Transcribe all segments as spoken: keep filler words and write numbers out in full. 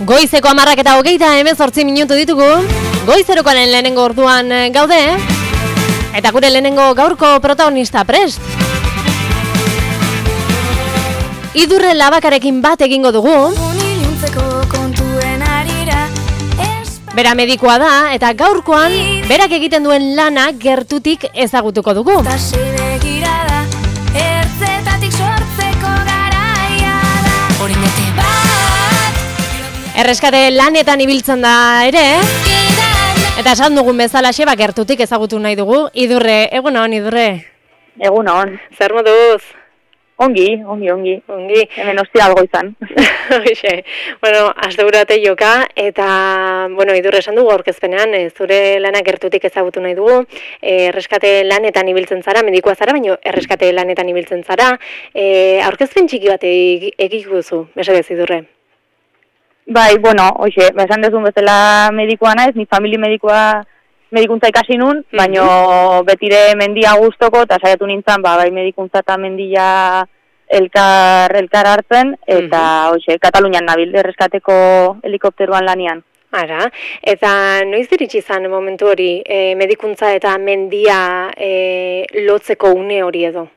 Goizeko hamarrak eta hogeita hemezortzi minutu ditugu. Goizerokoaren lehenengo orduan gaude. Eta gure lehenengo gaurko protagonista prest. Idurre labakarekin bat egingo dugu. Bera medikoa da eta gaurkoan berak egiten duen lana gertutik ezagutuko dugu. Erreskate lanetan ibiltzen da ere. Eta esan dugun bezala xeba gertutik ezagutu nahi dugu. Idurre, egun hon, Idurre. Egun hon. Zer moduz? Ongi, ongi, ongi. Ongi. Hemen hostia algo izan. Oixe, bueno, asegurate joka, eta, bueno, Idurre esan dugu aurkezpenean, e, zure lana gertutik ezagutu nahi dugu, e, erreskate lanetan ibiltzen zara, medikoa zara, baina erreskate lanetan ibiltzen zara, e, aurkezpen txiki bat egik duzu, mesedez, Idurre. Bai, bueno, oixe, esan dezun bezala medikoa naiz, ni famili medikoa medikuntza ikasi nun, mm-hmm. baina betire mendia gustoko, eta saiatu nintzen, ba, bai medikuntza eta mendia elkar, elkar hartzen, eta mm-hmm. oixe, Katalunian nabil, erreskateko helikopteruan lanian. Ara, eta noiz iritsi izan momentu hori, e, medikuntza eta mendia e, lotzeko une hori edo?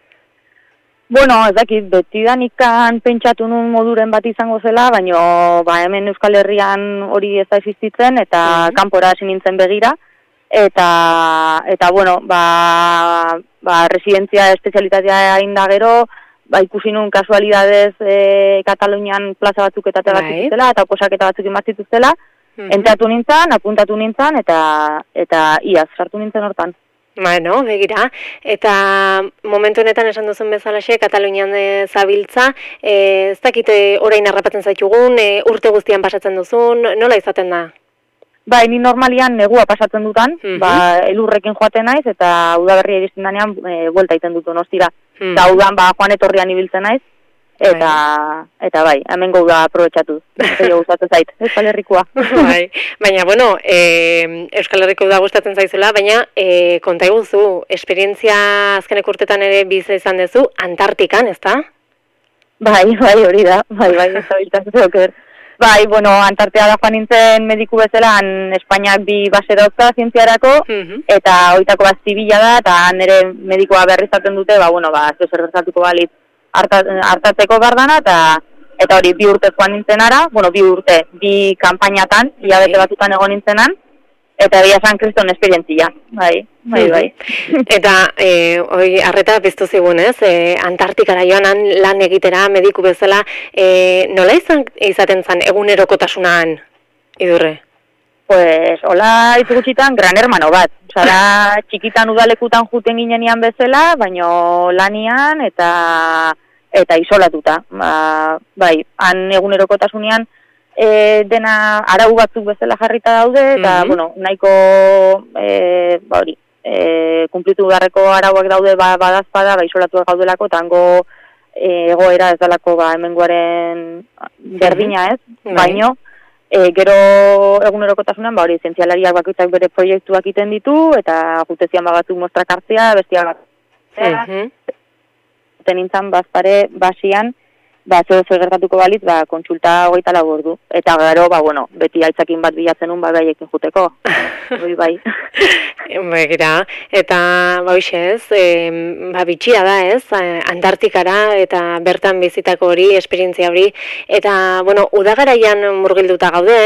Bueno, ez dakit, betidanikan pentsatu nun moduren bat izango zela, baina ba, hemen Euskal Herrian hori ez da existitzen, eta mm-hmm. kanpora hasi nintzen begira, eta, eta bueno, ba, ba, residentzia espezialitatea hain da gero, ba, ikusi nun kasualidadez e, Katalunian plaza batzuk eta bat zituztela, eta posaketa batzuk bat zituztela, mm-hmm. entratu nintzen, apuntatu nintzen, eta, eta iaz, sartu nintzen hortan. Bueno, begira, eta momentu honetan esan duzun bezalaxe, Katalunian e, zabiltza, e, ez dakite orain harrapatzen zaitugun, e, urte guztian pasatzen duzun, nola izaten da? Ba, ni normalian negua pasatzen dutan, mm-hmm. ba, elurrekin joaten naiz, eta udaberria iristen danean, e, buelta iten dut Donostira. Mm-hmm. Eta udan, ba, joan etorrian ibiltzen naiz, eta, bai. eta bai, hemen gau da aprobetxatu. Eta jo gustatzen zait, Euskal Herrikoa. Bai, baina, bueno, e, Euskal Herriko da gustatzen zaizula, baina e, konta iguzu, esperientzia azkenek urtetan ere biza izan dezu, Antartikan, ez da? Bai, bai, hori da, bai, bai, ez da biltatzen zeoker. Bai, bueno, Antartea da joan nintzen mediku bezala, Espainiak bi base dauzka zientziarako, mm-hmm. eta hoitako bat zibila da, eta nire medikoa berrizaten dute, ba, bueno, ba, zer gertatuko balitz hartatzeko bardana, eta eta hori bi urte joan nintzenara, bueno, bi urte, bi kanpainatan, hilabete batutan egon nintzenan, eta bia San Kriston esperientzia, bai, bai, bai. Eta, e, hori, arreta biztu zigun, ez? E, Antartikara joanan lan egitera, mediku bezala, e, nola izan, izaten zen egunerokotasunan, Idurre? Pues, hola itugutxitan, gran hermano bat. Osa da, txikitan udalekutan juten ginenian bezala, baino lanian eta eta isolatuta. Ba, bai, han egunerokotasunean e, dena arau batzuk bezala jarrita daude, eta, mm-hmm. bueno, nahiko, e, ba hori, e, kumplitu beharreko arauak daude ba, badazpada, ba, isolatuak gaudelako, eta hango e, egoera ez dalako ba, hemengoaren berdina ez, mm-hmm. baino, E, gero egunerokotasunan, ba hori, zientzialariak bakoitzak bere proiektuak iten ditu, eta jutezian batzuk mostrak hartzea, bestiak bat. Uh-huh. Tenintzan, bazpare, basian, ba, zer zer gertatuko balitz, ba, kontsulta hogeita lau ordu. Eta gero, ba, bueno, beti aitzakin bat bilatzen un, ba, gaiekin juteko. Hoi, bai. Begira, eta, ba, ez, e, ba, bitxia da, ez, Antartikara, eta bertan bizitako hori, esperientzia hori, eta, bueno, udagaraian murgilduta gaude,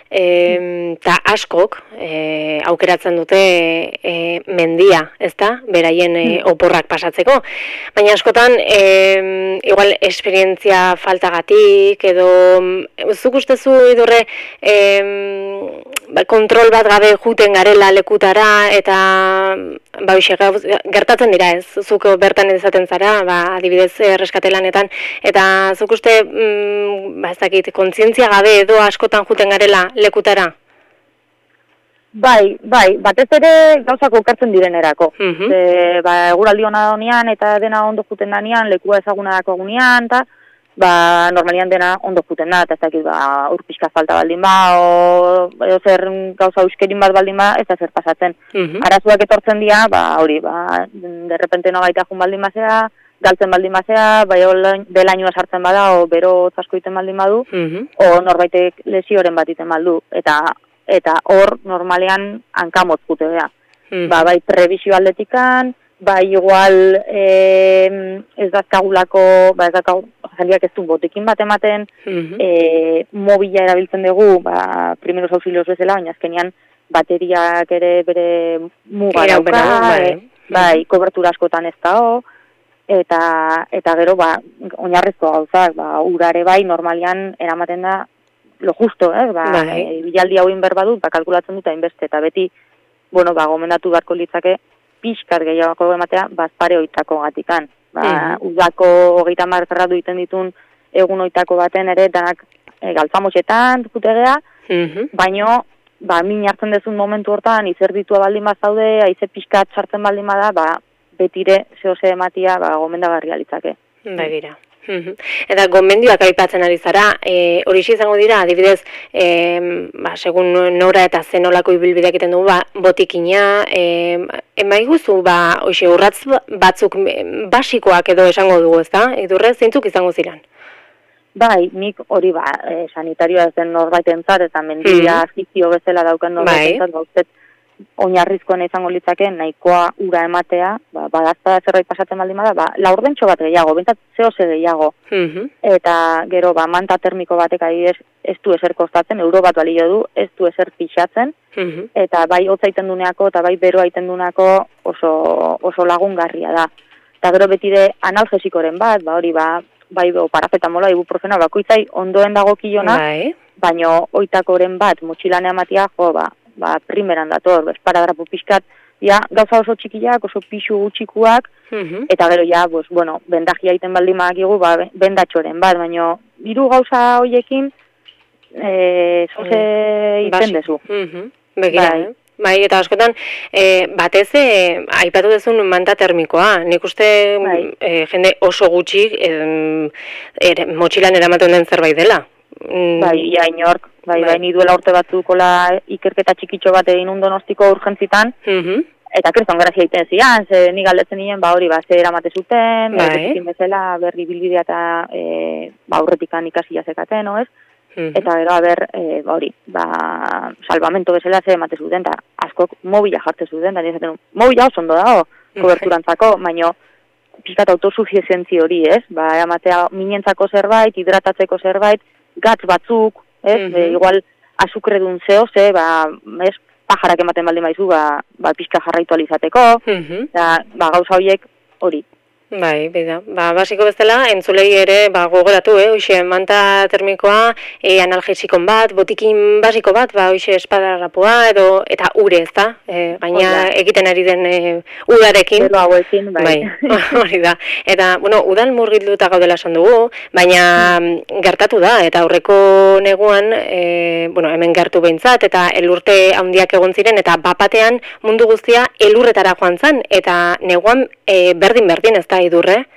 eta askok, e, aukeratzen dute e, mendia, ez da, beraien e, oporrak pasatzeko. Baina askotan, e, igual, esperientzia faltagatik, edo zuk ustezu Idurre em, ba, kontrol bat gabe juten garela lekutara, eta ba, uxe, gertatzen dira ez, zuk bertan izaten zara, ba, adibidez erreskatelanetan, eta zuk uste mm, ba, ez dakit, kontzientzia gabe edo askotan juten garela lekutara? Bai, bai, batez ere gauzak okertzen direnerako. Mm-hmm. E, ba, eguraldi hona daunian eta dena ondo juten danean, lekua ezaguna dako egunean, eta ba, normalian dena ondo juten da, eta ez dakit, ba, urpixka falta baldin ba, o, o zer gauza euskerin bat baldin ba, ez da zer pasatzen. Mm-hmm. Arazuak etortzen dira, ba, hori, ba, de repente no baita jun baldin bazera, galtzen baldin bazea, bai belainua sartzen bada, o bero asko iten baldin badu, Mhm. o norbaitek lesioren bat iten baldu, eta eta hor normalean hankamotz gute beha. Mhm. Ba, bai prebizio aldetikan, bai igual e, ez dazkagulako, ba ez dazkagu, jaliak ez du botekin bat ematen, Mhm. e, mobila erabiltzen dugu, ba, primeros auxilios bezala, baina azkenean bateriak ere bere muga Iraupena dauka, du, bai. e, bai, kobertura askotan ez dago, eta eta gero ba oinarrizko gauzak, ba urare bai normalean eramaten da lo justo, eh, ba Bai. e, bilaldi hauin berbadut, ba kalkulatzen dut hainbeste eta beti bueno, ba gomendatu beharko litzake pixkat gehiago ematea bazpare oitako gatikan. Ba, Mhm. udako hogeita hamar gradu egiten ditun egun oitako baten ere danak e, galtzamosetan jutegea, Mhm. baino ba min hartzen dezun momentu hortan izerditua baldin bazaude, haize pixkat sartzen baldin bada, ba betire zehose ematia ba, gomendagarria litzake. Begira. Mhm. Eta gomendioak aipatzen ari zara, e, horixe izango dira, adibidez, e, ba, segun nora eta zenolako ibilbideak egiten dugu, ba, botikina, e, emaiguzu, ba, hoxe, urratz batzuk e, basikoak edo esango dugu, ezta? Idurre, zeintzuk izango ziren? Bai, nik hori ba, e, sanitarioa ez den norbaitentzat eta mendia Mhm. afizio bezala daukan norbaitentzat, ba, uste oinarrizkoen izango litzake nahikoa ura ematea, ba, badazpada zerbait pasatzen baldin bada, ba, laurdentxo bat gehiago, bentsat zehose gehiago. Mhm. Eta gero, ba, manta termiko batek adibidez ez du eser kostatzen, euro bat balio du, ez du eser pixatzen, Mhm. eta bai hotza iten duneako, eta bai beroa iten duneako oso, oso lagungarria da. Eta gero betide analgesikoren bat, ba, hori ba, bai o parafetamola, ibuprofena, bakoitzai ondoen dago kilona, Bai. baino oitakoren bat motxilanea matia, jo, ba, ba, primeran dator, esparadrapo pixkat, ja, gauza oso txikiak, oso pixu gutxikuak, Mhm. eta gero ja, pues, bueno, bendajia iten baldin badakigu, ba, bendatxoren bat, baino, hiru gauza hoiekin, e, zoze iten Basi. dezu. Mhm. Begira, Bai. eh? Bai, eta askotan, e, batez, e, aipatu duzun manta termikoa. Nik uste Bai. e, jende oso gutxi e, ere, motxilan eramaten den zerbait dela. Mm, Bai, ja, inork, bai, Bai. bai, ni duela urte batzukola ikerketa txikitxo bat egin un Donostiko urgentzitan, Mhm. eta kriston grazia egiten zian, ze ni galdetzen nien, ba hori, ba, ze eramate zuten, Bai. e, botikin bezala, berri bilbidea eta e, ba, aurretikan ikasi jazekaten, no ez? Mhm. Eta gero, a ber, e, ba hori, ba, salvamento bezala ze emate zuten, eta askok mobila jartzen zuten, da nirezaten, mobila oso ondo dago, koberturantzako, baino, pixkat autosufizientzi hori, ez? Ba, ematea minentzako zerbait, hidratatzeko zerbait, gatz batzuk, ez? Mhm. E, igual, azukredun zeo, ze, ba, ez, pajarak ematen baldin baizu, ba, ba pixka jarraitu alizateko, Mhm. eta, ba, gauza horiek hori. Bai, bida. Ba, basiko bezala, entzulei ere, ba, gogoratu, eh, hoxe, manta termikoa, e, analgesikon bat, botikin basiko bat, ba, hoxe, espadarrapua, edo, eta ure, ez da? E, gaina Hori da. egiten ari den e, udarekin. Belo hauekin, bai. Bai, hori da. Eta, bueno, udan murgilduta gaudela esan dugu, baina mm. gertatu da, eta aurreko neguan, e, bueno, hemen gertu behintzat, eta elurte handiak egon ziren, eta bapatean mundu guztia elurretara joan zan, eta neguan e, berdin-berdin, ez da, idurre?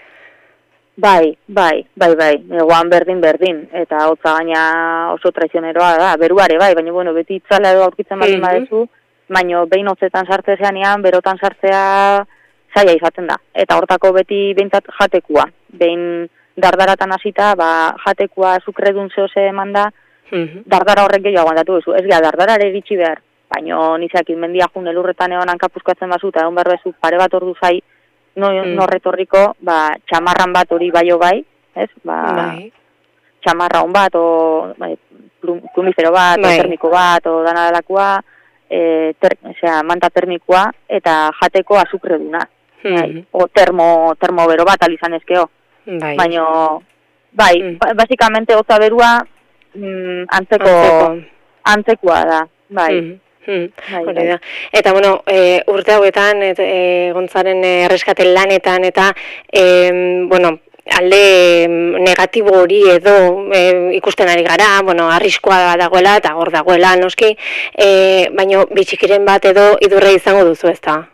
Bai, bai, bai, bai, egoan berdin, berdin, eta hotza gaina oso traizioneroa da, beruare bai, baina, bueno, beti itzala edo aurkitzen baldin Mhm. badezu, baina behin hotzetan sartzeanean, berotan sartzea zaila izaten da, eta hortako beti behintzat jatekua, behin dardaratan hasita, ba, jatekua azukredun zehose eman da, Mhm. dardara horrek gehiago aguantatu duzu, ez gara, dardarare eritxi behar, baina nizak mendia jun elurretan egon hankapuzkatzen bazu, eta egon behar bezu pare bat ordu zai, no, Mm. norretorriko, ba, txamarran bat hori baio bai, ez? Ba, Bai. txamarra hon bat, o bai, plum, plumifero bat, Bai. o termiko bat, o dana delakoa, e, ter, osea, manta termikoa, eta jateko azukreduna. Bai, Mhm. o termo, termobero bat alizan ezkeo. Bai. Baina, bai, Mm. ba- basikamente hotza berua mm, antzeko, Antzeko. antzekoa da, bai. Mhm. Mhm. Bai, Hori bai. da. Eta, bueno, e, urte hauetan, et, e, gontzaren e, erreskate lanetan, eta, e, bueno, alde negatibo hori edo e, ikusten ari gara, bueno, arriskoa dagoela eta hor dagoela, noski, e, baina bitxikiren bat edo idurre izango duzu, ez da?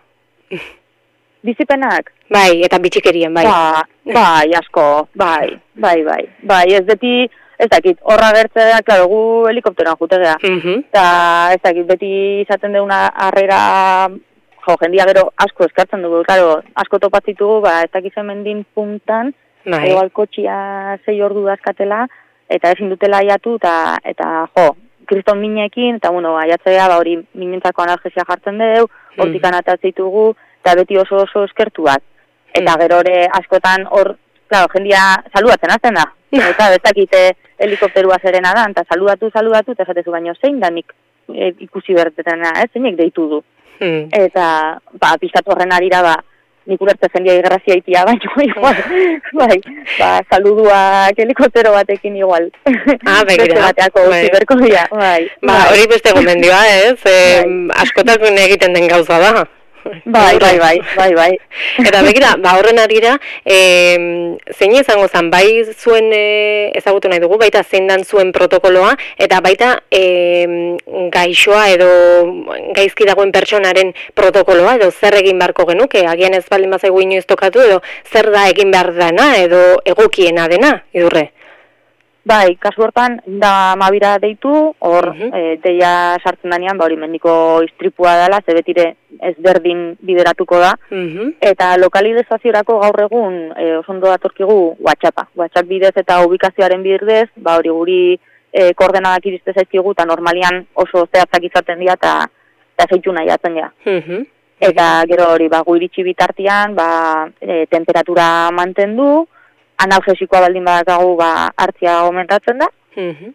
Bizipenak? Bai, eta bitxikerien, bai. Ba, bai, asko, bai, bai, bai. Bai, ez beti, ez dakit, horra gertzea, klaro, gu helikopteroan jutegea. Mhm. Eta ez dakit, beti izaten deuna harrera jo, jendia gero asko eskartzen dugu, claro, asko topatzitugu, ba, ez dakiz mendin puntan, bai. igual kotxia sei ordu dazkatela, eta ezin dutela aiatu, eta, eta jo, kriston minekin, eta bueno, aiatzea, ba, hori minentzako analgesia jartzen dugu, hortik mm. anatatzitugu, eta beti oso oso eskertuak. Eta mm. gero ere askotan hor, claro, jendia saludatzen azten da. Eta bezakite helikopterua zerena da, eta saludatu, saludatu, eta esatezu baino zein da nik e, ikusi bertetena, ez, zeinek deitu du. Mm. Eta, ba, pizkatu horren arira, ba, nik ulertze jendia igrazia itia, baino igual, bai, ba, saluduak helikoptero batekin igual. Ah, begira. Beste bateako bai. Ziberko dira, bai. Ba, hori beste gomendioa, ez, e, askotak egiten den gauza da. Bai, bai, bai, bai, bai. Eta begira, ba horren arira, e, zein izango zen, bai zuen e, ezagutu nahi dugu, baita zein dan zuen protokoloa, eta baita e, gaixoa edo gaizki dagoen pertsonaren protokoloa, edo zer egin beharko genuke, agian ez baldin bazaigu inoiz tokatu, edo zer da egin behar dena, edo egokiena dena, Idurre? Bai, kasu hortan, da mabira deitu, hor, uh -huh. e, deia sartzen danean, ba hori mendiko istripua dela, zebetire ez berdin bideratuko da, uh -huh. eta lokalizaziorako gaur egun e, osondo datorkigu WhatsAppa. WhatsApp bidez eta ubikazioaren bidez, ba hori guri e, koordenadak iriste zaizkigu, eta normalian oso zehatzak izaten dira, eta zeitu nahi atzen dira. Uh -huh. Eta gero hori, ba, gu iritsi bitartian, ba, e, temperatura mantendu, analgesikoa baldin badakagu ba hartzia aumentatzen da. Uh-huh.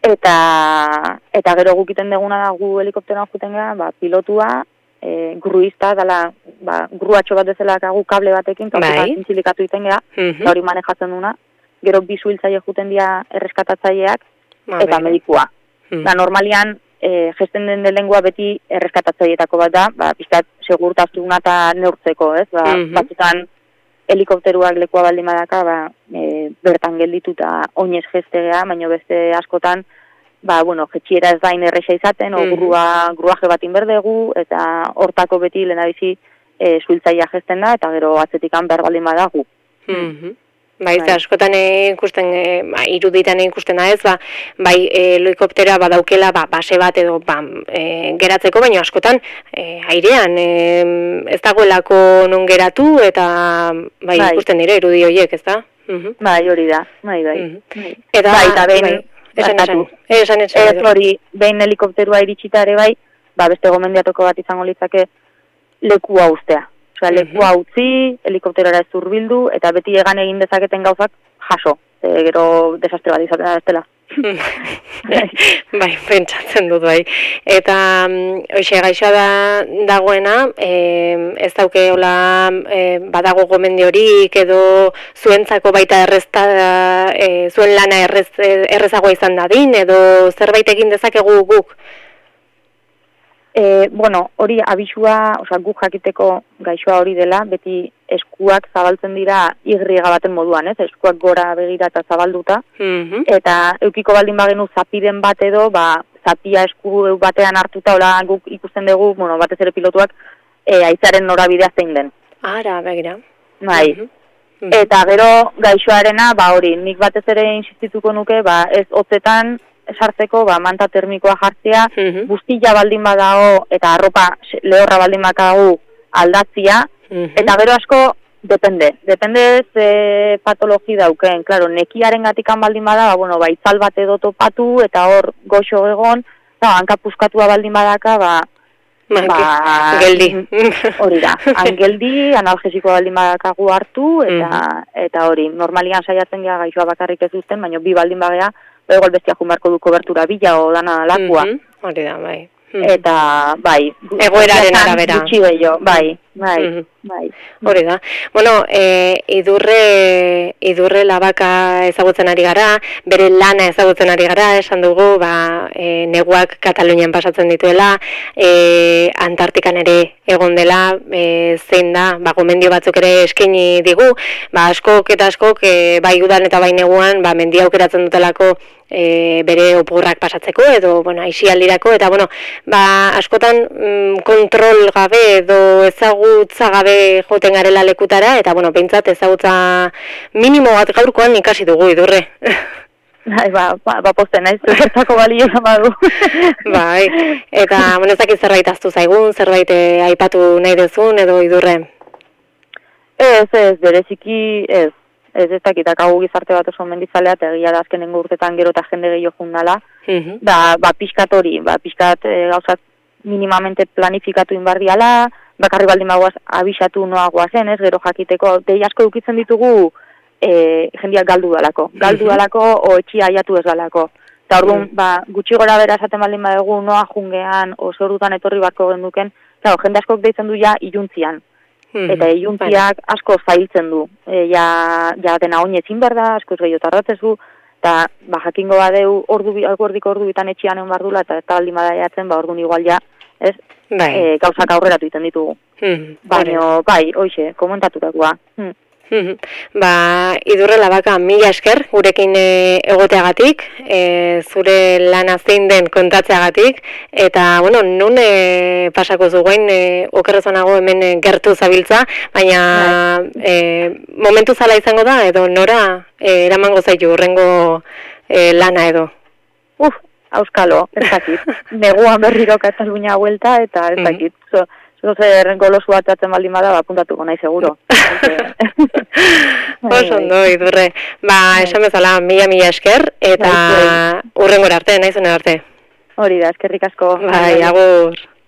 Eta eta gero gukiten deguna da gu helikopteroan joeten gara, ba pilotua, eh gruista dela, ba gruatxo bat bezalakagu kable batekin, bai. Zintzilikatu egiten gara, uh-huh. hori manejatzen duna. Gero bi suhiltzaile joeten dira erreskatatzaileak ba, eta medikua. Uh-huh. Da normalian eh gesten den lengua beti erreskatatzaileetako bat da, ba pizkat segurtasuna ta neurtzeko, ez? Ba uh-huh. batzutan helikopteruak lekua baldin badaka, ba, e, bertan geldituta oinez gestegea, baina beste askotan, ba, bueno, jetxiera ez dain erresa izaten, o grua, gruaje bat inberdegu, eta hortako beti lehenabizi e, zuiltzaia gesten da, eta gero atzetikan behar baldin badagu. Mm-hmm. Bai, bai. Askotan ikusten, e, ba, iruditan ikusten da ez, ba, bai, e, helikoptera badaukela, ba, base bat edo, ba, e, geratzeko, baina askotan, e, airean, e, ez dagoelako non geratu, eta, bai, bai. ikusten dira irudi horiek, ez da? Uh-huh. Bai, hori da, bai, bai. Uh-huh. Eta, bai, eta behin, bai, esan, esan, esan, esan, ez hori, behin helikopterua iritsita ere bai, ba, beste gomendiatuko bat izango litzake lekua ustea. Osea, lekua utzi, helikopterora ez zurbildu, eta beti egan egin dezaketen gauzak jaso. E, gero desastre bat izaten da bestela. Bai, pentsatzen dut bai. Eta hoxe gaixoa da dagoena, e, ez dauke hola e, badago gomendi horik edo zuentzako baita errezta, e, zuen lana errez, errezagoa izan dadin, edo zerbait egin dezakegu guk? E, bueno, hori abisua, osea, guk jakiteko gaixoa hori dela, beti eskuak zabaltzen dira igriega baten moduan, ez? Eskuak gora begira eta zabalduta, mm-hmm. eta eukiko baldin bagenu zapiden bat edo, ba, zapia esku batean hartuta, hola guk ikusten dugu, bueno, batez ere pilotuak, e, aitzaren norabidea zein den. Ara, begira. Bai. Mm-hmm. Eta gero gaixoarena, ba hori, nik batez ere insistituko nuke, ba, ez hotzetan, sartzeko, ba, manta termikoa jartzea, uh-huh. guztia baldin badago, eta arropa lehorra baldin bakagu aldatzia, uh-huh. eta gero asko, depende. Depende ze patologi dauken. Claro, nekiaren gatikan baldin bada, ba, bueno, ba, itzal bat edo topatu, eta hor goxo egon, eta hanka puskatua baldin badaka, ba, ba, geldi. Hori da, angeldi, analgesiko baldin badakagu hartu, eta, uh-huh. eta hori, normalian saiatzen gara gaixoa bakarrik ez duzten, baina bi baldin bagea, igual bestia jumarko du kobertura bila o dana lakua. Mm-hmm. Hori da, bai. Mm-hmm. Eta, bai. Egoeraren arabera. Bai, bai, mm-hmm. bai. Hori da. Bueno, e, idurre, idurre labaka ezagutzen ari gara, bere lana ezagutzen ari gara, esan dugu, ba, e, neguak Katalunian pasatzen dituela, e, Antartikan ere egon dela, e, zein da, ba, gomendio batzuk ere eskaini digu, ba, askok eta askok, e, bai udan eta bai neguan, ba, mendia aukeratzen dutelako, E, bere opurrak pasatzeko edo bueno, aisialdirako eta bueno, ba, askotan mm, kontrol gabe edo ezagutza gabe joten garela lekutara eta bueno, behintzat ezagutza minimo bat gaurkoan ikasi dugu Idurre. Bai, ba, ba, ba posten naiz, zertako balio badu. Bai, eta, bueno, ez dakit zerbait aztu zaigun, zerbait eh, aipatu nahi dezun, edo idurre? Ez, ez, bereziki, ez. Ez ez dakit, akagu gizarte bat oso mendizalea, eta egia da azkenengo urtetan gero eta jende gehiago jundala. Uh-huh. Da, ba, pixkat hori, ba, pixkat e, gauzat minimamente planifikatu inbardiala, bakarri baldin bagoaz abisatu noa guazen, ez, gero jakiteko, dei asko dukitzen ditugu e, jendiak galdu dalako. Galdu dalako, o etxia aiatu ez dalako. Eta orduan, ba, gutxi gora bera esaten baldin badugu, noa jungean, oso ordutan etorri barko genduken, claro, jende askok deitzen du ja iluntzian. Eta iluntziak asko zailtzen du. E, ja, ja dena oinezin behar da, asko ez gehiago tarratzezu, eta ba, jakingo badeu ordu, algordiko ordu bitan etxian egon behar dula, eta ez da baldin badaiatzen, ba, orduan igual ja, ez, bai. e, gauzak aurreratu iten ditugu. Hmm. Baina, bai, hoxe, komentatutakoa. Hmm. Ba, idurrela baka, mila esker gurekin e, egoteagatik, e, zure lana zein den kontatzeagatik, eta, bueno, nun e, pasako zuguen, e, okerrezonago hemen e, gertu zabiltza, baina e, momentu zala izango da, edo nora e, eramango zaitu urrengo e, lana edo? Uf, auskalo, ez dakit. Neguan berriro Katalunia huelta, eta ez dakit. So, Zer golosu bat atzen baldin bada, apuntatuko nahi seguro. Oso ondo, idurre. Ba, esan bezala, mila-mila esker, eta urrengora arte, nahi zuen arte. Hori da, eskerrik asko. Bai, agur.